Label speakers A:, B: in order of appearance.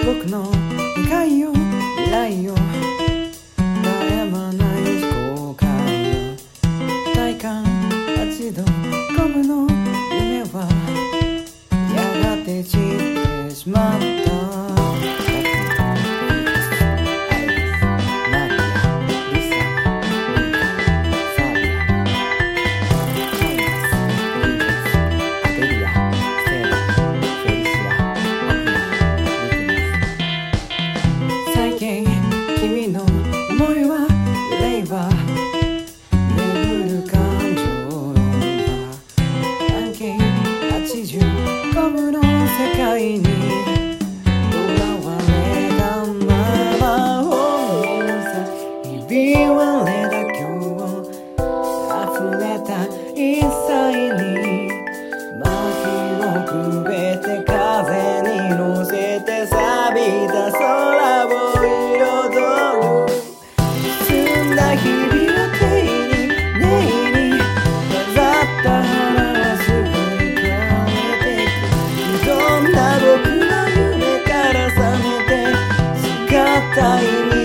A: 僕の願いよ未来よ悩まない後悔よ体感8度5分の夢はやがて散ってしまった君の思いは憂いは巡る感情論は半径85分の世界にとらわれたまま本人さひび割れた今日溢れた一切に薪をくべて風に乗せて錆びた空を日々を手に根に飾った花はすぐに枯れてくどんな僕の夢から覚めて姿意味